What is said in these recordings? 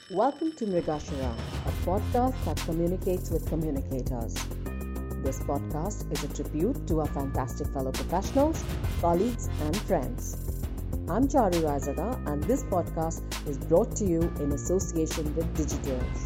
Welcome to Mrigashara, a podcast that communicates with communicators. This podcast is a tribute to our fantastic fellow professionals, colleagues, and friends. I'm Charu Razaga, and this podcast is brought to you in association with Digitals.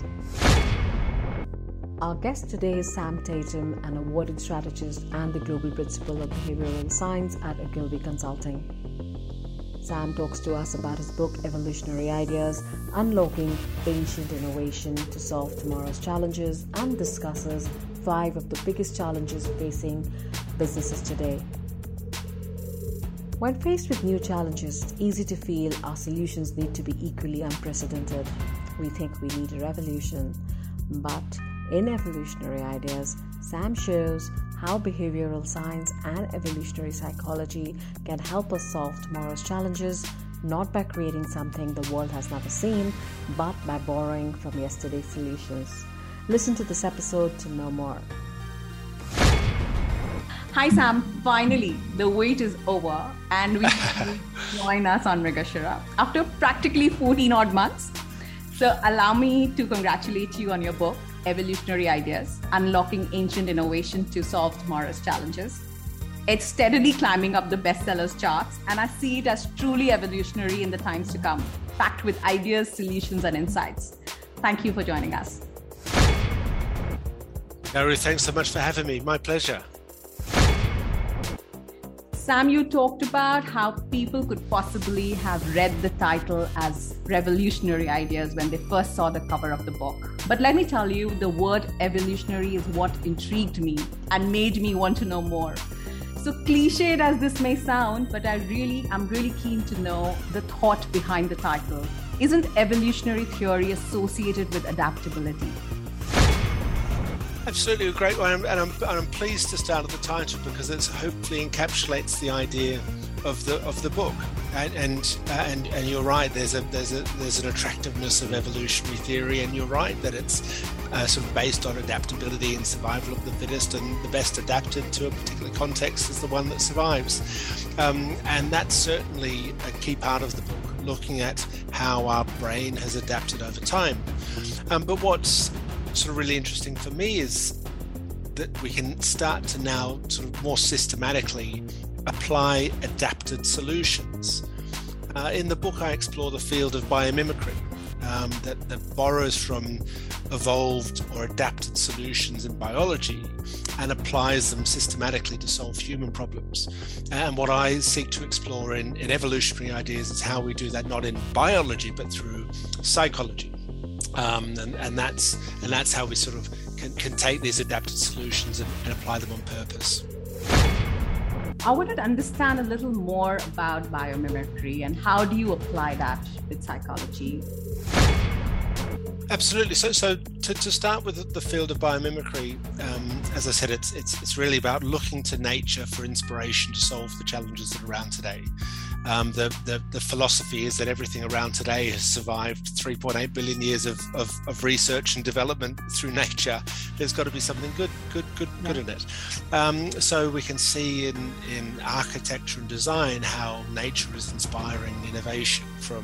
Our guest today is Sam Tatum, an awarded strategist and the global principal of behavioral science at Ogilvy Consulting. Sam talks to us about his book, Evolutionary Ideas, Unlocking Ancient Innovation to Solve Tomorrow's Challenges, and discusses 5 of the biggest challenges facing businesses today. When faced with new challenges, it's easy to feel our solutions need to be equally unprecedented. We think we need a revolution, but in Evolutionary Ideas, Sam shows how behavioral science and evolutionary psychology can help us solve tomorrow's challenges, not by creating something the world has never seen, but by borrowing from yesterday's solutions. Listen to this episode to know more. Hi Sam, finally the wait is over and we join us on Mrigashara after practically 14 odd months. So allow me to congratulate you on your book, Evolutionary Ideas, Unlocking Ancient Innovation to Solve Tomorrow's Challenges. It's steadily climbing up the bestsellers charts, and I see it as truly evolutionary in the times to come, packed with ideas, solutions, and insights. Thank you for joining us. Gary, thanks so much for having me. My pleasure. Sam, you talked about how people could possibly have read the title as Revolutionary Ideas when they first saw the cover of the book. But let me tell you, the word evolutionary is what intrigued me and made me want to know more. So cliched as this may sound, but I'm really keen to know the thought behind the title. Isn't evolutionary theory associated with adaptability? Absolutely, a great one, and I'm pleased to start at the title because it hopefully encapsulates the idea of the book. And you're right. There's an attractiveness of evolutionary theory, and you're right that it's sort of based on adaptability and survival of the fittest, and the best adapted to a particular context is the one that survives. And that's certainly a key part of the book, looking at how our brain has adapted over time. But what's sort of really interesting for me is that we can start to now sort of more systematically apply adapted solutions. In the book, I explore the field of biomimicry that borrows from evolved or adapted solutions in biology and applies them systematically to solve human problems. And what I seek to explore in Evolutionary Ideas is how we do that not in biology but through psychology. And that's how we sort of can take these adapted solutions and apply them on purpose. I wanted to understand a little more about biomimicry and how do you apply that with psychology? Absolutely. So to start with the field of biomimicry, as I said, it's really about looking to nature for inspiration to solve the challenges that are around today. The philosophy is that everything around today has survived 3.8 billion years of research and development through nature. There's got to be something good in it. So we can see in architecture and design how nature is inspiring innovation, from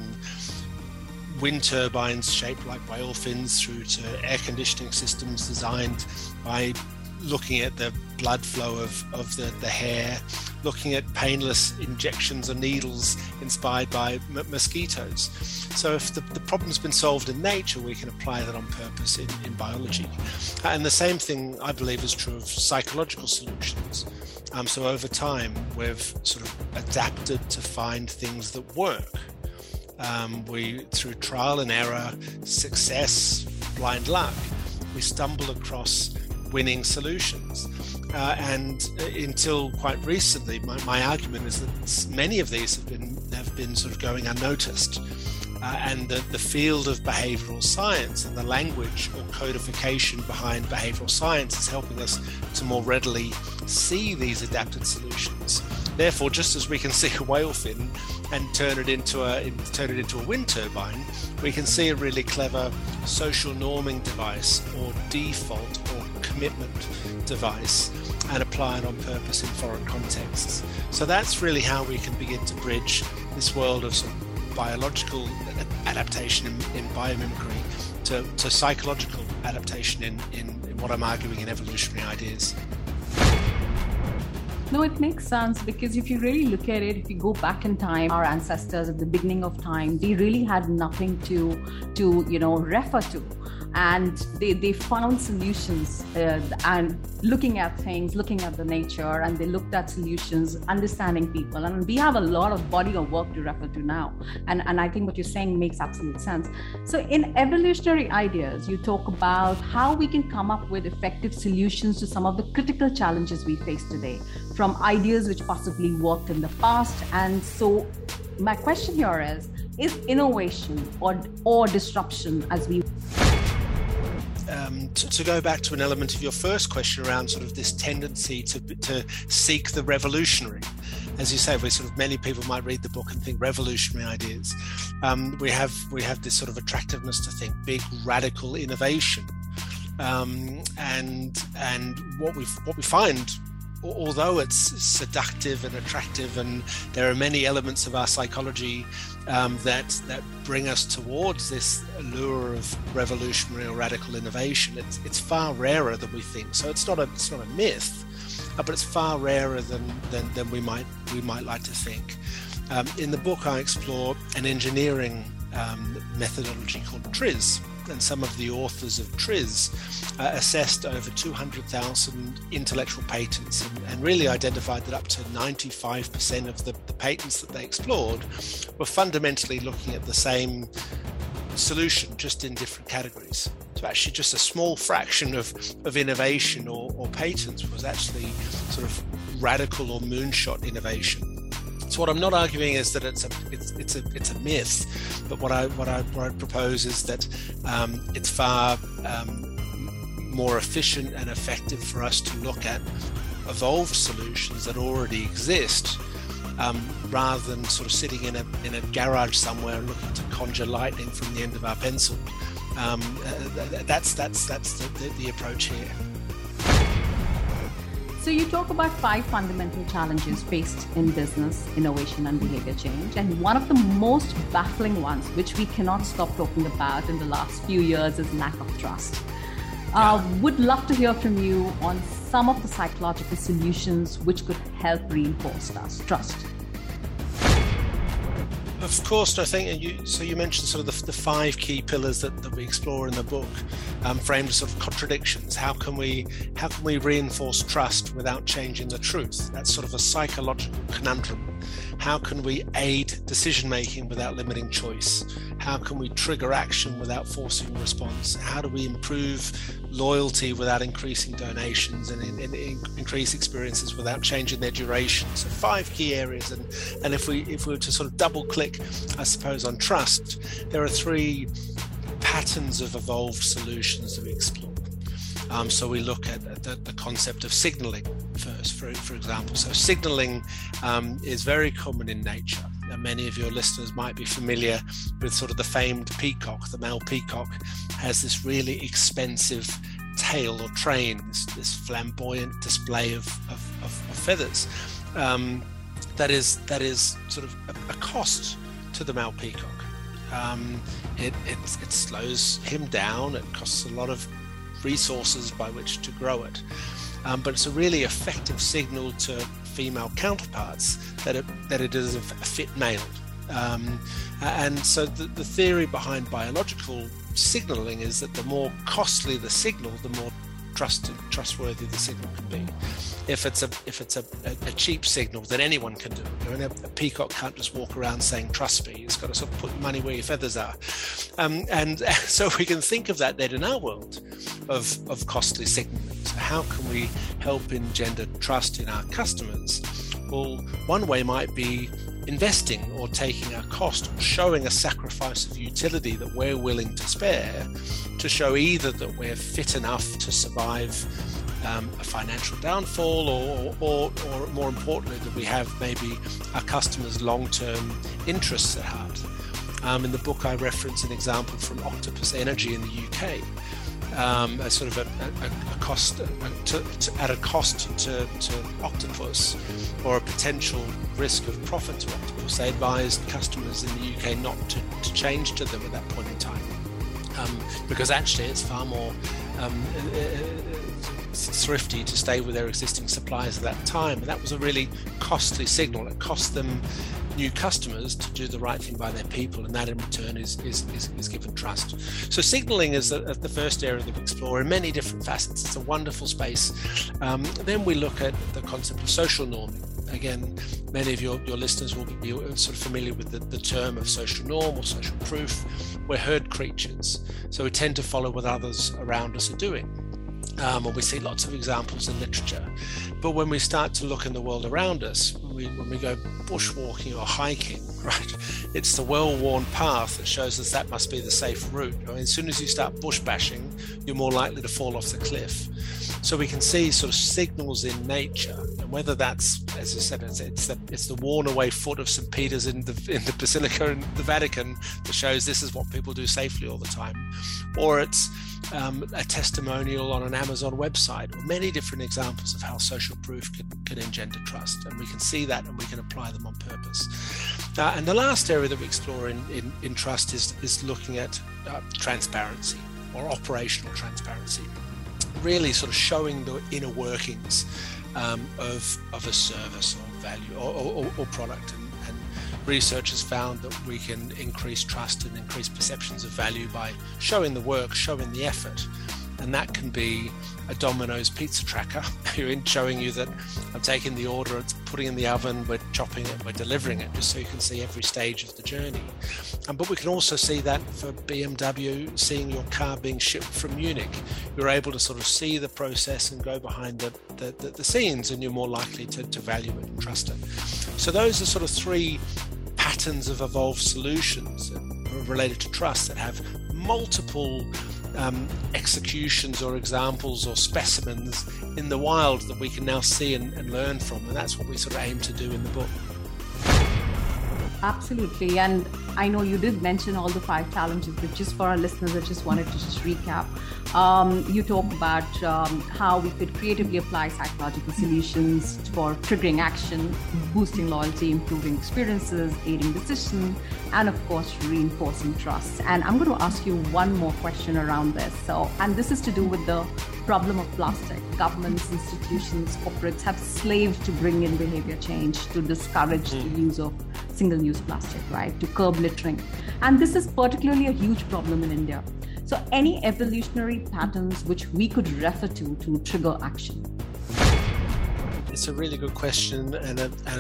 wind turbines shaped like whale fins through to air conditioning systems designed by looking at the blood flow of the hair, looking at painless injections or needles inspired by mosquitoes. So if the problem's been solved in nature, we can apply that on purpose in biology. And the same thing, I believe, is true of psychological solutions. So over time, we've sort of adapted to find things that work. We, through trial and error, success, blind luck, we stumble across winning solutions. And until quite recently, my argument is that many of these have been sort of going unnoticed. And the field of behavioral science and the language or codification behind behavioral science is helping us to more readily see these adapted solutions. Therefore, just as we can see a whale fin and turn it into a wind turbine, we can see a really clever social norming device or default or commitment device and apply it on purpose in foreign contexts. So that's really how we can begin to bridge this world of sort of biological adaptation in biomimicry to psychological adaptation in what I'm arguing in evolutionary ideas. No, it makes sense, because if you really look at it, if you go back in time, our ancestors at the beginning of time, they really had nothing to refer to. And they found solutions and looking at things, looking at the nature, and they looked at solutions, understanding people. And we have a lot of body of work to refer to now. And I think what you're saying makes absolute sense. So in evolutionary ideas, you talk about how we can come up with effective solutions to some of the critical challenges we face today, from ideas which possibly worked in the past. And so my question here is innovation or disruption, as we to go back to an element of your first question around sort of this tendency to seek the revolutionary. As you say, many people might read the book and think revolutionary ideas. We have this sort of attractiveness to think big radical innovation, and what we find, although it's seductive and attractive, and there are many elements of our psychology that bring us towards this allure of revolutionary or radical innovation, it's far rarer than we think. So it's not a myth, but it's far rarer than we might like to think. In the book, I explore an engineering methodology called TRIZ. And some of the authors of TRIZ assessed over 200,000 intellectual patents and really identified that up to 95% of the patents that they explored were fundamentally looking at the same solution, just in different categories. So actually just a small fraction of innovation or patents was actually sort of radical or moonshot innovation. So what I'm not arguing is that it's a myth, but what I propose is that it's far more efficient and effective for us to look at evolved solutions that already exist, rather than sort of sitting in a garage somewhere and looking to conjure lightning from the end of our pencil. That's the approach here. So you talk about 5 fundamental challenges faced in business, innovation, and behavior change. And one of the most baffling ones, which we cannot stop talking about in the last few years, is lack of trust. Would love to hear from you on some of the psychological solutions which could help reinforce trust. Of course, I think you mentioned sort of the 5 key pillars that we explore in the book, framed as sort of contradictions. How can we reinforce trust without changing the truth? That's sort of a psychological conundrum. How can we aid decision making without limiting choice? How can we trigger action without forcing response? How do we improve loyalty without increasing donations, and increase experiences without changing their duration? So 5 key areas, and if we were to sort of double click, I suppose, on trust, there are 3 patterns of evolved solutions that we explore. So we look at the concept of signaling first, for example. So signaling is very common in nature. And many of your listeners might be familiar with sort of the famed peacock. The male peacock has this really expensive tail or train, this flamboyant display of feathers. That is sort of a cost to the male peacock. It slows him down. It costs a lot of resources by which to grow it, but it's a really effective signal to female counterparts that it is a fit male. And so the theory behind biological signaling is that the more costly the signal, the more trustworthy the signal can be. If it's a cheap signal, then anyone can do it. A peacock can't just walk around saying "trust me." It's got to sort of put money where your feathers are. And so we can think of that then in our world of costly signaling. So how can we help engender trust in our customers? Well, one way might be investing or taking a cost, or showing a sacrifice of utility that we're willing to spare, to show either that we're fit enough to survive a financial downfall, or more importantly, that we have maybe our customers' long-term interests at heart. In the book, I reference an example from Octopus Energy in the UK, a sort of a cost at a cost to Octopus, or a potential risk of profit to Octopus, they advised customers in the UK not to change to them at that point in time, because actually it's far more thrifty to stay with their existing suppliers at that time. And that was a really costly signal. It cost them new customers to do the right thing by their people, and that in return is given trust. So signaling is the first area that we explore in many different facets. It's a wonderful space. Then we look at the concept of social norming. Again, many of your listeners will be sort of familiar with the term of social norm or social proof. We're herd creatures, so we tend to follow what others around us are doing. And we see lots of examples in literature. But when we start to look in the world around us, when we go bushwalking or hiking, right, it's the well-worn path that shows us that must be the safe route. I mean, as soon as you start bush bashing, you're more likely to fall off the cliff. So we can see sort of signals in nature, and whether that's, as I said, it's the worn away foot of St. Peter's in the Basilica in the Vatican that shows this is what people do safely all the time, or it's a testimonial on an Amazon website, or many different examples of how social proof can engender trust, and we can see that and we can apply them on purpose. And the last area that we explore in trust is looking at transparency or operational transparency, really sort of showing the inner workings of a service or value or product. And research has found that we can increase trust and increase perceptions of value by showing the work, showing the effort. And that can be a Domino's pizza tracker showing you that I'm taking the order, it's putting in the oven, we're chopping it, we're delivering it, just so you can see every stage of the journey. But we can also see that for BMW, seeing your car being shipped from Munich. You're able to sort of see the process and go behind the scenes, and you're more likely to value it and trust it. So those are sort of three patterns of evolved solutions related to trust that have multiple executions or examples or specimens in the wild that we can now see and learn from, and that's what we sort of aim to do in the book. Absolutely. And I know you did mention all the 5 challenges, but just for our listeners, I just wanted to just recap. You talked about how we could creatively apply psychological solutions for triggering action, boosting loyalty, improving experiences, aiding decision, and of course, reinforcing trust. And I'm going to ask you one more question around this. And this is to do with the problem of plastic. Governments, institutions, corporates have slaved to bring in behavior change to discourage the use of single-use plastic, right, to curb littering. And this is particularly a huge problem in India. So any evolutionary patterns which we could refer to trigger action? It's a really good question and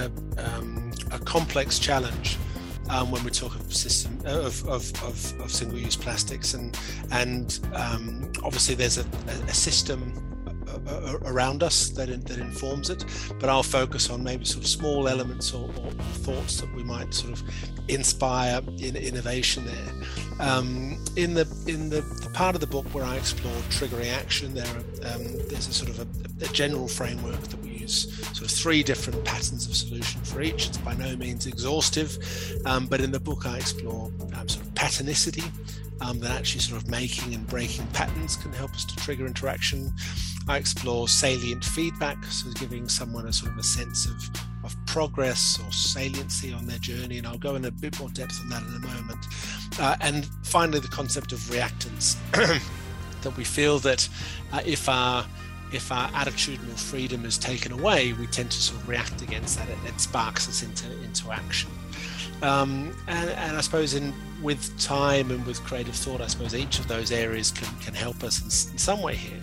a complex challenge when we talk of system of single-use plastics, and obviously there's a system around us that informs it, but I'll focus on maybe sort of small elements or thoughts that we might sort of inspire in innovation there. In the part of the book where I explore triggering action, there's a sort of a general framework that we use, sort of 3 different patterns of solution for each. It's by no means exhaustive, but in the book I explore sort of patternicity, that actually sort of making and breaking patterns can help us to trigger interaction. I explore salient feedback, so giving someone a sort of a sense of progress or saliency on their journey, and I'll go in a bit more depth on that in a moment. And finally, the concept of reactance, that we feel that if our attitudinal freedom is taken away, we tend to sort of react against that. It sparks us into action. And I suppose with time and with creative thought, I suppose each of those areas can help us in some way here.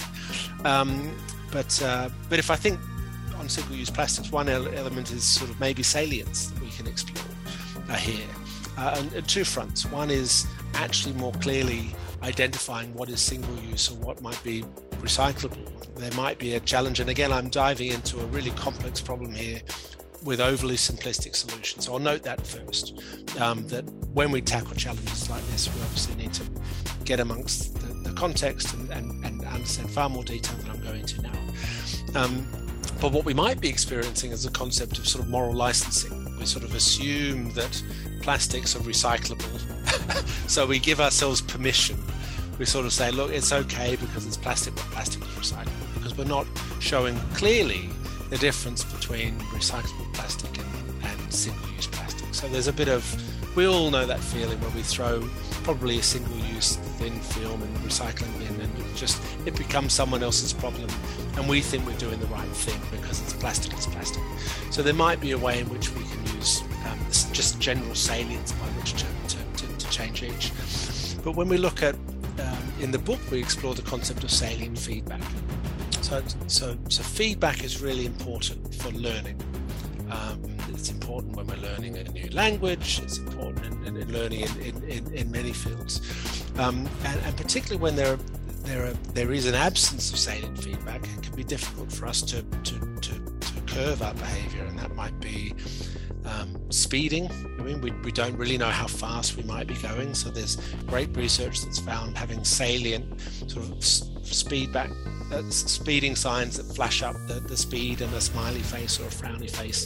But if I think on single-use plastics, one element is sort of maybe salience that we can explore here. And 2 fronts. One is actually more clearly identifying what is single-use or what might be recyclable. There might be a challenge, and again, I'm diving into a really complex problem here with overly simplistic solutions. So I'll note that first, that when we tackle challenges like this, we obviously need to get amongst the context and understand far more detail than I'm going to now. But what we might be experiencing is a concept of sort of moral licensing. We sort of assume that plastics are recyclable, so we give ourselves permission we sort of say, look, it's okay because it's plastic, but plastic is recyclable, because we're not showing clearly the difference between recyclable plastic and single-use plastic. So there's a bit of, we all know that feeling where we throw probably a single-use thin film in the recycling bin, and it becomes someone else's problem, and we think we're doing the right thing because it's plastic. So there might be a way in which we can use just general salience by which to change each. But when we look at, in the book, we explore the concept of salient feedback. So feedback is really important for learning. It's important when we're learning a new language. It's important in learning in many fields, and particularly when there is an absence of salient feedback, it can be difficult for us to curve our behaviour, and that might be speeding. I mean, we don't really know how fast we might be going, so there's great research that's found having salient sort of speeding signs that flash up the speed, and a smiley face or a frowny face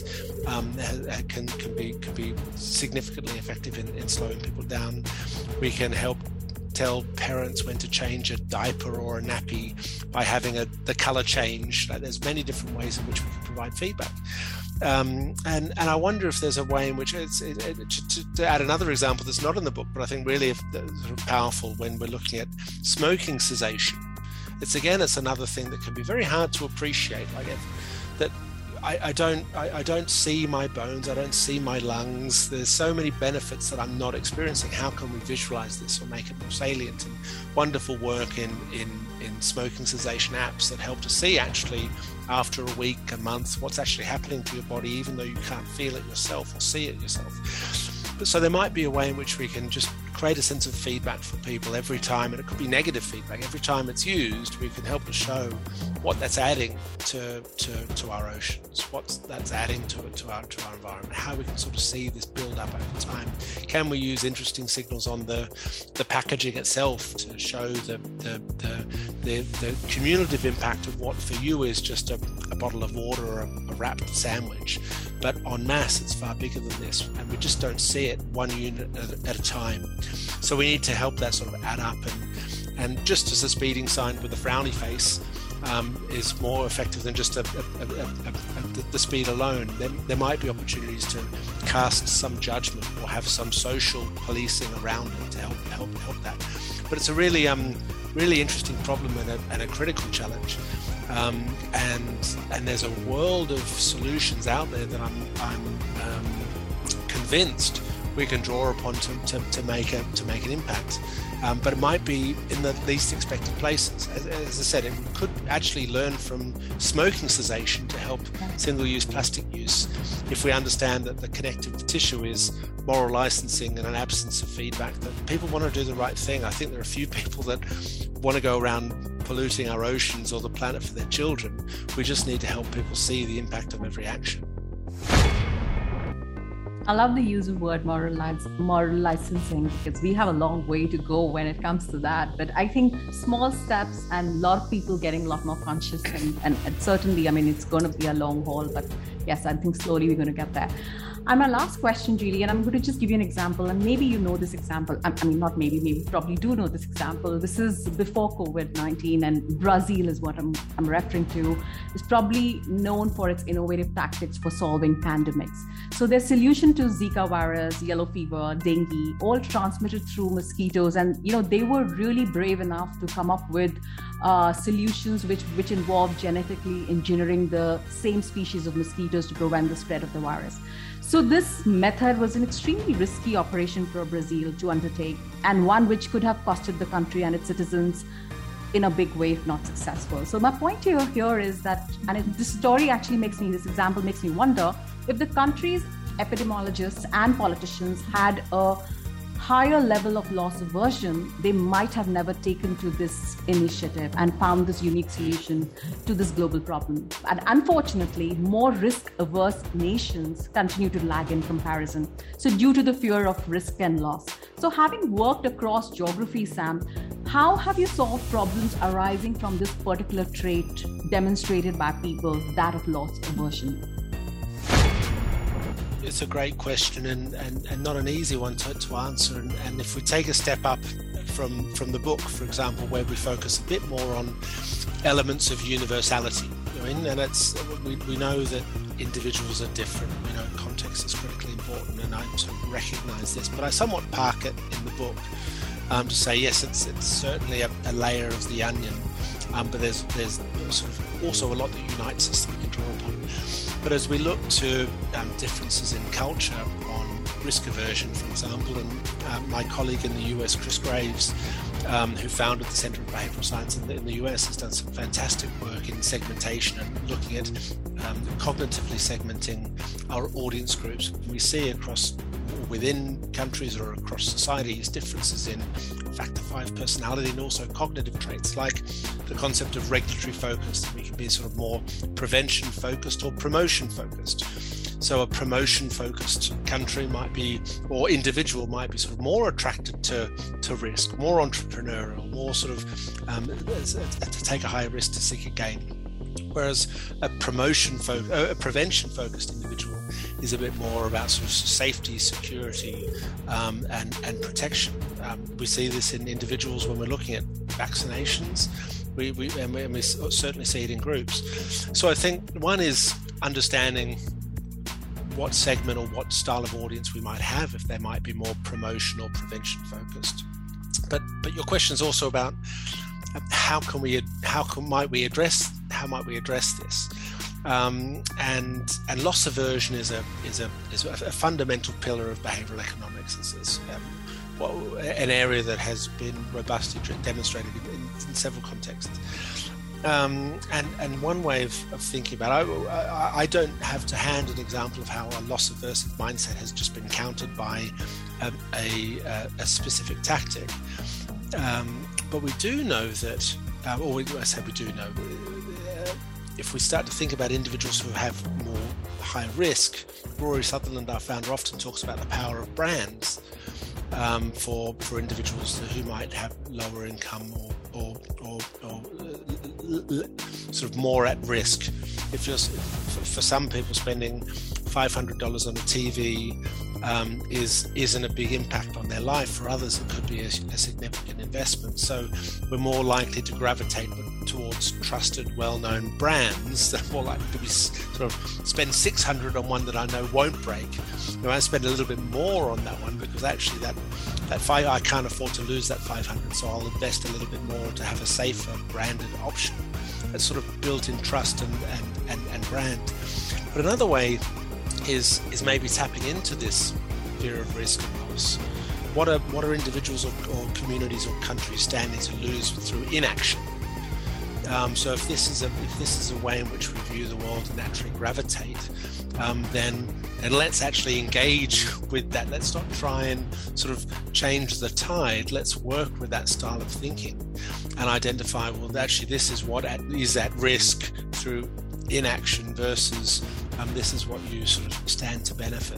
can be significantly effective in slowing people down. We can help tell parents when to change a diaper or a nappy by having the color change. Like, there's many different ways in which we can provide feedback. And I wonder if there's a way in which to add another example that's not in the book, but I think really sort of powerful when we're looking at smoking cessation. It's another thing that can be very hard to appreciate. Like that, I don't see my bones, I don't see my lungs. There's so many benefits that I'm not experiencing. How can we visualize this or make it more salient? And wonderful work in smoking cessation apps that help to see actually after a week, a month, what's actually happening to your body, even though you can't feel it yourself or see it yourself. So there might be a way in which we can just create a sense of feedback for people every time, and it could be negative feedback. Every time it's used, we can help to show what that's adding to our oceans, what that's adding to our environment, how we can sort of see this build up over time. Can we use interesting signals on the packaging itself to show the cumulative impact of what for you is just a bottle of water or a wrapped sandwich, but en masse it's far bigger than this, and we just don't see it one unit at a time. So we need to help that sort of add up, and just as a speeding sign with a frowny face is more effective than just the speed alone, then there might be opportunities to cast some judgment or have some social policing around it to help that. But it's a really interesting problem and a critical challenge. And there's a world of solutions out there that I'm convinced we can draw upon to make an impact. But it might be in the least expected places. As I said, it could actually learn from smoking cessation to help single-use plastic use if we understand that the connective tissue is moral licensing and an absence of feedback, that people want to do the right thing. I think there are a few people that want to go around polluting our oceans or the planet for their children. We just need to help people see the impact of every action. I love the use of word moral licensing, because we have a long way to go when it comes to that. But I think small steps and a lot of people getting a lot more conscious, and certainly, I mean, it's going to be a long haul, but yes, I think slowly we're going to get there. And my last question, really, and I'm going to just give you an example, and maybe you know this example. I mean, not maybe you probably do know this example. This is before COVID-19, and Brazil is what I'm referring to. It's probably known for its innovative tactics for solving pandemics. So their solution to Zika virus, yellow fever, dengue, all transmitted through mosquitoes. And, they were really brave enough to come up with solutions which involve genetically engineering the same species of mosquitoes to prevent the spread of the virus. So this method was an extremely risky operation for Brazil to undertake, and one which could have costed the country and its citizens in a big way if not successful. So my point here is that, and this example makes me wonder, if the country's epidemiologists and politicians had a higher level of loss aversion, they might have never taken to this initiative and found this unique solution to this global problem. And unfortunately, more risk-averse nations continue to lag in comparison. So due to the fear of risk and loss. So having worked across geography, Sam, how have you solved problems arising from this particular trait demonstrated by people, that of loss aversion? It's a great question and not an easy one to answer. And if we take a step up from the book, for example, where we focus a bit more on elements of universality. And we know that individuals are different. We know context is critically important, and I sort of recognise this. But I somewhat park it in the book to say, yes, it's certainly a layer of the onion, but there's sort of also a lot that unites us that we can draw upon. But as we look to differences in culture on risk aversion, for example, and my colleague in the US, Chris Graves, who founded the Center of Behavioral Science in the US, has done some fantastic work in segmentation and looking at cognitively segmenting our audience groups. We see across within countries or across societies differences in factor 5 personality and also cognitive traits, like the concept of regulatory focus. We can be sort of more prevention focused or promotion focused. So a promotion focused country might be, or individual might be, sort of more attracted to risk, more entrepreneurial, more sort of to take a higher risk to seek a gain. Whereas a prevention focused individual is a bit more about sort of safety, security, and protection. We see this in individuals when we're looking at vaccinations. We certainly see it in groups. So I think one is understanding what segment or what style of audience we might have, if they might be more promotion or prevention focused. But your question is also about how might we address this? And loss aversion is a fundamental pillar of behavioral economics. It's an area that has been robustly demonstrated in several contexts. And one way of thinking about it, I don't have to hand an example of how a loss-aversive mindset has just been countered by a specific tactic. But we do know that, if we start to think about individuals who have more high risk, Rory Sutherland, our founder, often talks about the power of brands for individuals who might have lower income or sort of more at risk. If you're, for some people, spending $500 on a TV isn't a big impact on their life. For others, it could be a significant investment. So we're more likely to gravitate towards trusted, well-known brands that are more likely to be sort of spend $600 on one that I know won't break. I might spend a little bit more on that one because actually that I can't afford to lose that $500, so I'll invest a little bit more to have a safer branded option. That's sort of built-in trust and brand. But another way is maybe tapping into this fear of risk and loss. What are individuals or communities or countries standing to lose through inaction? So if this is a way in which we view the world and naturally gravitate, then let's actually engage with that. Let's not try and sort of change the tide. Let's work with that style of thinking and identify, well, actually this is what is at risk through inaction versus this is what you sort of stand to benefit.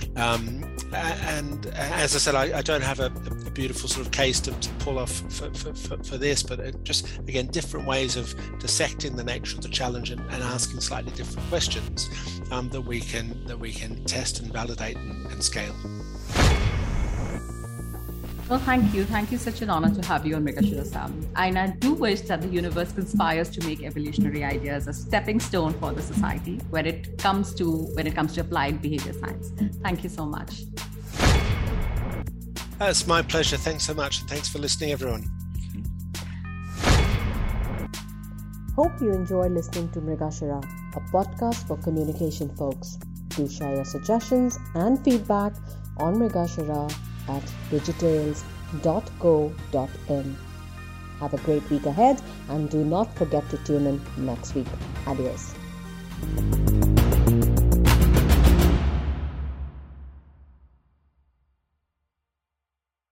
And as I said, I don't have a beautiful sort of case to pull off for this, but just again different ways of dissecting the nature of the challenge and asking slightly different questions that we can test and validate and scale. Well, thank you. Thank you. Such an honor to have you on Mrigashira, Sam. And I do wish that the universe conspires to make evolutionary ideas a stepping stone for the society when it comes to applied behavior science. Thank you so much. It's my pleasure. Thanks so much. And thanks for listening, everyone. Hope you enjoy listening to Mrigashira, a podcast for communication folks. Do share your suggestions and feedback on Mrigashira at digitales.co.in. Have a great week ahead and do not forget to tune in next week. Adios.